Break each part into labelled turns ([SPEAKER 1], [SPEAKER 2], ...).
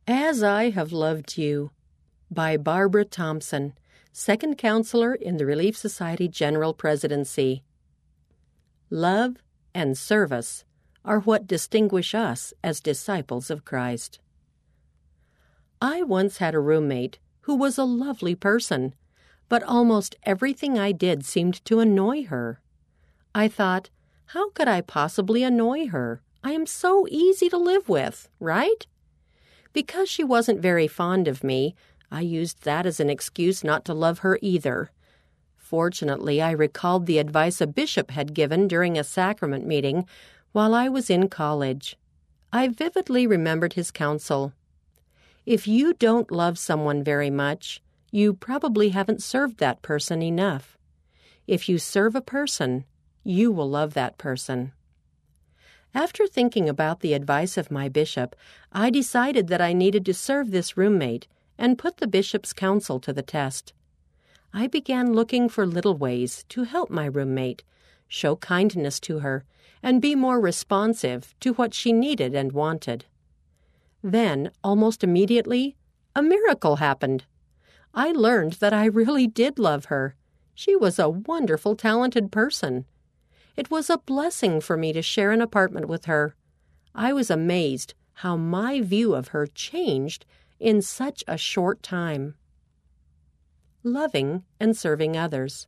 [SPEAKER 1] As I Have Loved You by Barbara Thompson, Second Counselor in the Relief Society General Presidency. Love and service are what distinguish us as disciples of Christ. I once had a roommate who was a lovely person, but almost everything I did seemed to annoy her. I thought, how could I possibly annoy her? I am so easy to live with, right? Because she wasn't very fond of me, I used that as an excuse not to love her either. Fortunately, I recalled the advice a bishop had given during a sacrament meeting while I was in college. I vividly remembered his counsel. If you don't love someone very much, you probably haven't served that person enough. If you serve a person, you will love that person. After thinking about the advice of my bishop, I decided that I needed to serve this roommate and put the bishop's counsel to the test. I began looking for little ways to help my roommate, show kindness to her, and be more responsive to what she needed and wanted. Then, almost immediately, a miracle happened. I learned that I really did love her. She was a wonderful, talented person. It was a blessing for me to share an apartment with her. I was amazed how my view of her changed in such a short time. Loving and serving others.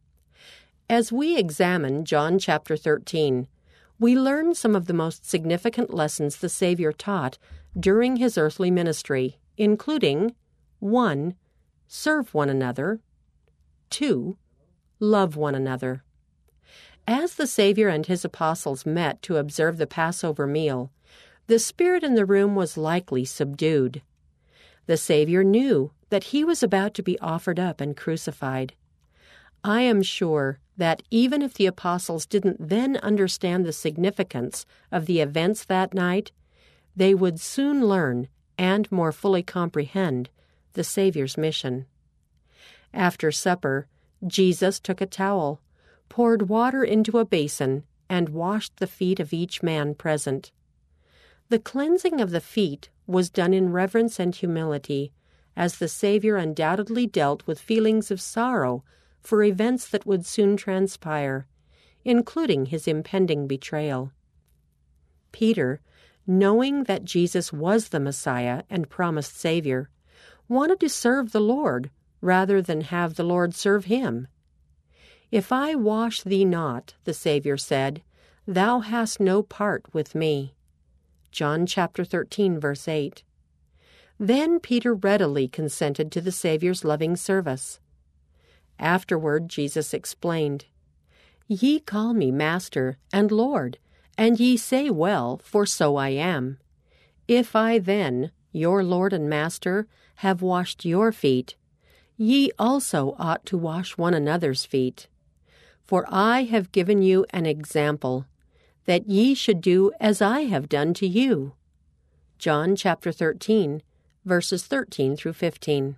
[SPEAKER 1] As we examine John chapter 13, we learn some of the most significant lessons the Savior taught during his earthly ministry, including 1. Serve one another. 2. Love one another. As the Savior and his apostles met to observe the Passover meal, the spirit in the room was likely subdued. The Savior knew that he was about to be offered up and crucified. I am sure that even if the apostles didn't then understand the significance of the events that night, they would soon learn and more fully comprehend the Savior's mission. After supper, Jesus took a towel, poured water into a basin, and washed the feet of each man present. The cleansing of the feet was done in reverence and humility, as the Savior undoubtedly dealt with feelings of sorrow for events that would soon transpire, including his impending betrayal. Peter, knowing that Jesus was the Messiah and promised Savior, wanted to serve the Lord rather than have the Lord serve him. "If I wash thee not," the Savior said, "thou hast no part with me." John chapter 13, verse 8. Then Peter readily consented to the Savior's loving service. Afterward, Jesus explained, "Ye call me Master and Lord, and ye say well, for so I am. If I then, your Lord and Master, have washed your feet, ye also ought to wash one another's feet. For I have given you an example, that ye should do as I have done to you." John chapter 13, verses 13 through 15.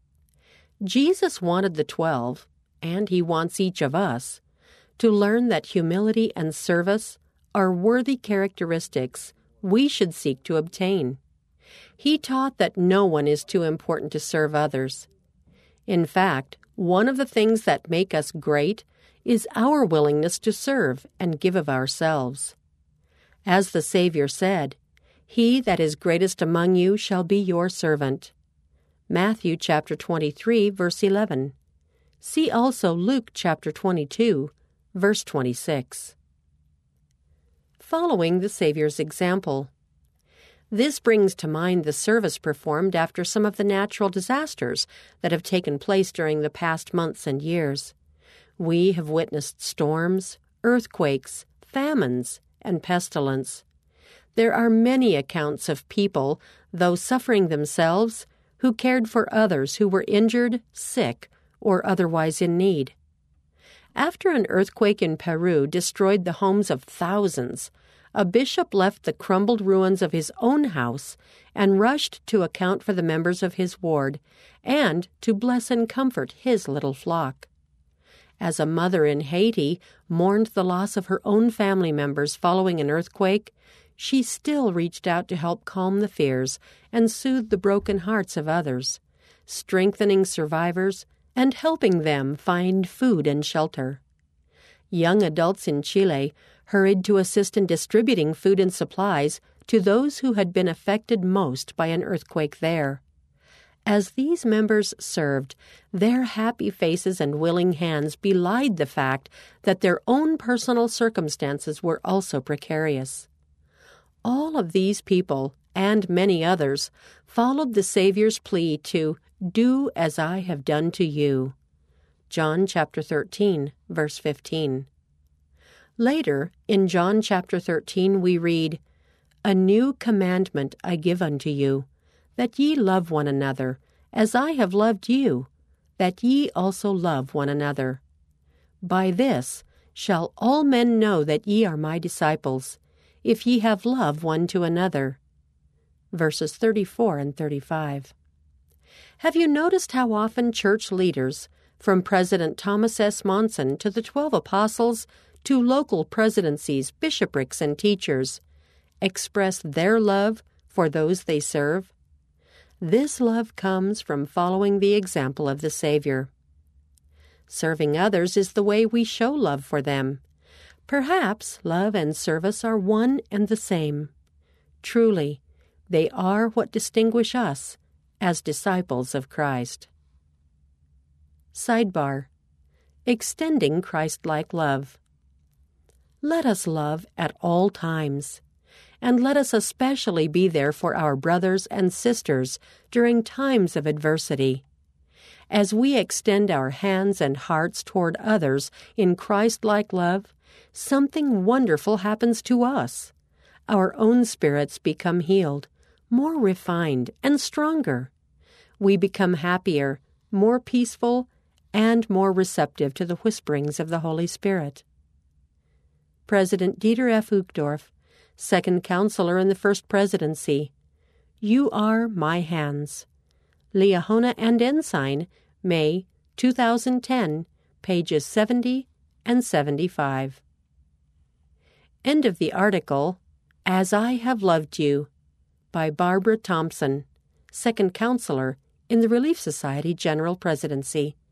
[SPEAKER 1] Jesus wanted the 12, and he wants each of us, to learn that humility and service are worthy characteristics we should seek to obtain. He taught that no one is too important to serve others. In fact, one of the things that make us great is our willingness to serve and give of ourselves. As the Savior said, "He that is greatest among you shall be your servant." Matthew chapter 23, verse 11. See also Luke chapter 22, verse 26. Following the Savior's example. This brings to mind the service performed after some of the natural disasters that have taken place during the past months and years. We have witnessed storms, earthquakes, famines, and pestilence. There are many accounts of people, though suffering themselves, who cared for others who were injured, sick, or otherwise in need. After an earthquake in Peru destroyed the homes of thousands, a bishop left the crumbled ruins of his own house and rushed to account for the members of his ward and to bless and comfort his little flock. As a mother in Haiti mourned the loss of her own family members following an earthquake, she still reached out to help calm the fears and soothe the broken hearts of others, strengthening survivors and helping them find food and shelter. Young adults in Chile hurried to assist in distributing food and supplies to those who had been affected most by an earthquake there. As these members served, their happy faces and willing hands belied the fact that their own personal circumstances were also precarious. All of these people, and many others, followed the Savior's plea to do as I have done to you. John chapter 13, verse 15. Later, in John chapter 13, we read, A new commandment I give unto you, that ye love one another, as I have loved you, that ye also love one another. By this shall all men know that ye are my disciples, if ye have love one to another. Verses 34 and 35. Have you noticed how often church leaders, from President Thomas S. Monson to the 12 apostles to local presidencies, bishoprics, and teachers, express their love for those they serve? This love comes from following the example of the Savior. Serving others is the way we show love for them. Perhaps love and service are one and the same. Truly, they are what distinguish us as disciples of Christ. Sidebar: Extending Christ-like love. Let us love at all times, and let us especially be there for our brothers and sisters during times of adversity. As we extend our hands and hearts toward others in Christ-like love, something wonderful happens to us. Our own spirits become healed, more refined, and stronger. We become happier, more peaceful, and more receptive to the whisperings of the Holy Spirit. President Dieter F. Uchtdorf, Second Counselor in the First Presidency. You are my hands. Liahona and Ensign, May 2010, pages 70 and 75. End of the article, As I Have Loved You, by Barbara Thompson, Second Counselor in the Relief Society General Presidency.